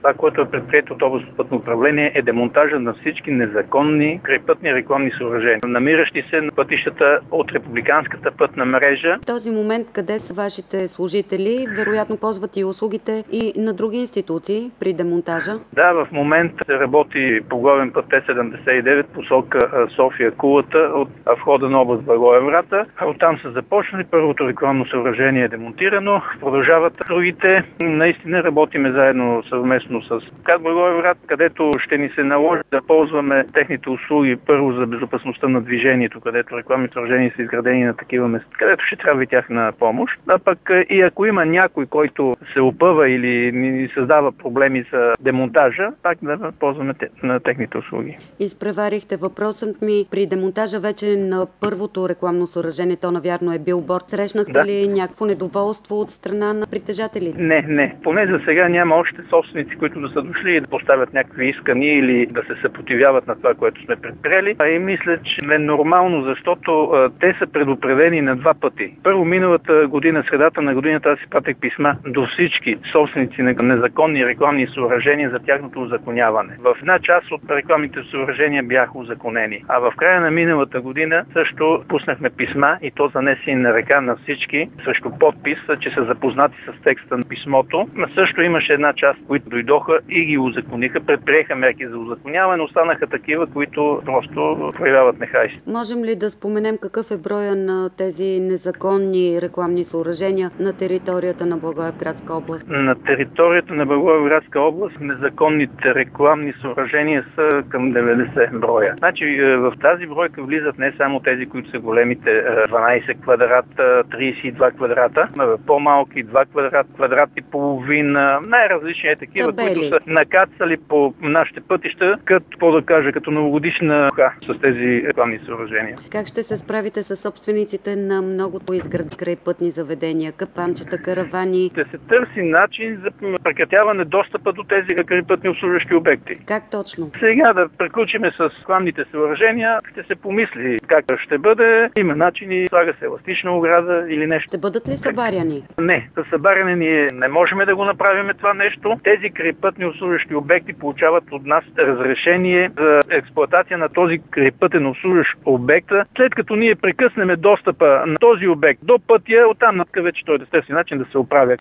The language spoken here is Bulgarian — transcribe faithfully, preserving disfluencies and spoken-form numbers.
Това, което е предприето от областно пътно управление, е демонтажа на всички незаконни крайпътни рекламни съоръжения, намиращи се на пътищата от републиканската пътна мрежа. В този момент къде са вашите служители? Вероятно ползват и услугите и на други институции при демонтажа? Да, в момента се работи по главен път Т седемдесет и девет посока София-Кулата от входа на област Благоевград. Оттам са започнали. Първото рекламно съоръжение е демонтирано. Продължават другите. Наистина работиме заедно съвместно с КАТ Благоевград, където ще ни се наложи да ползваме техните услуги първо за безопасността на движението, където рекламни съоръжения са изградени на такива места, където ще трябва и тяхна помощ. А пък и ако има някой, който се опъва или ни създава проблеми за демонтажа, пак да ползваме на техните услуги. Изпреварихте въпросът ми. При демонтажа вече на първото рекламно съоръжение, то навярно е билборд. Срещнахте да. ли някакво недоволство от страна на притежателите? Не, не. Поне за сега няма още собственици, които да са дошли и да поставят някакви искания или да се съпротивяват на това, което сме предприели. А и мисля, че е нормално, защото а, те са предупредени на два пъти. Първо, миналата година, средата на годината, аз си пратих писма до всички собственици на незаконни рекламни съоръжения за тяхното узаконяване. В една част от рекламните съоръжения бяха узаконени. А в края на миналата година също пуснахме писма и то занесени на ръка на всички срещу подпис, че са запознати с текста на писмото. Също имаше една част, които дойдоха и ги узакониха, предприеха мерки за узаконяване, останаха такива, които просто проявяват нехайство. Можем ли да споменем какъв е броя на тези незаконни рекламни съоръжения на територията на Благоевградска област? На територията на Благоевградска област незаконните рекламни съоръжения са към деветдесет броя. Значи в тази бройка влизат не само тези, които са големите дванайсет квадрата, трийсет и два квадрата, по-малки два квадрата, квадрат и половина, най-различни е такива, табели, които са накацали по нашите пътища, като, по да кажа, като новогодишна ха, с тези рекламни съоръжения. Как ще се справите с собствениците на многото изградени крайпътни заведения, капанчета, каравани? Ще се търси начин за прекратяване достъпа до тези крайпътни обслужващи обекти. Как точно? Сега да приключиме с рекламните съоръжения, ще се помисли как ще бъде. Има начини, слага се еластична ограда или нещо. Ще бъдат ли събаряни? Не, за събаряне ние не можем да го направим това нещо. Тези крайпътни обслужващи обекти получават от нас разрешение за експлоатация на този крайпътен обслужващ обект. След като ние прекъснем достъпа на този обект до пътя, оттам нататък вече той да търси начин да се оправя.